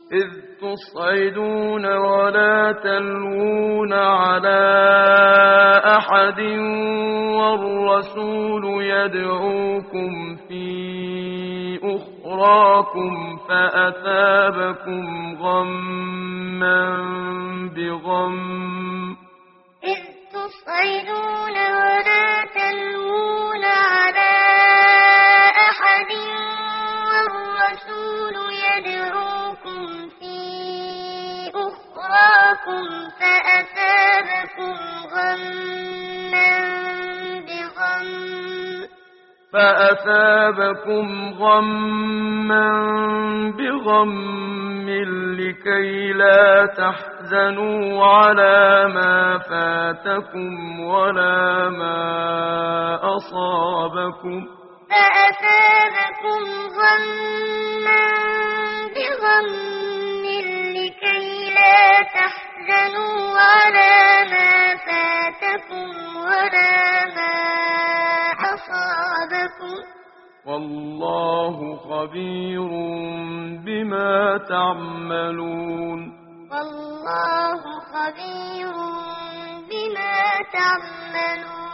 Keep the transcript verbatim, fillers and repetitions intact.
إذ تصعدون ولا تلوون على أحد والرسول يدعوكم في أخراكم فأثابكم غما بغم إذ تصعدون ولا تلوون على أحد والرسول يدعوكم في أخراكم فأثابكم غما بغم فأثابكم غما بغم لكي لا تحزنوا على ما فاتكم ولا ما أصابكم فأثابكم غما بغم لكي لا تحزنوا على ما فاتكم ولا ما أصابكم والله خبير بما تعملون والله خبير بما تعملون